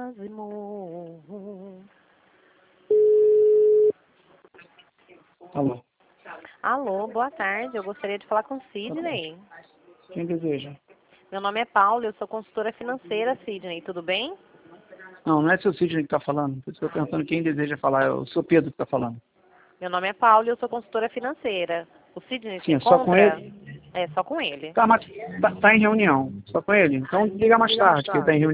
quase morro. Alô. Alô, boa tarde. Eu gostaria de falar com o Sidney. Quem deseja? Meu nome é Paula, eu sou consultora financeira, Sidney. Tudo bem? Não, não é seu Sidney que está falando. Eu estou perguntando quem deseja falar. É o seu Pedro que está falando. Meu nome é Paula e eu sou consultora financeira. O Sidney se Sim, é só com encontra? ele? É, só com ele. Tá em reunião. Só com ele? Então liga mais tarde, que ele está em reunião.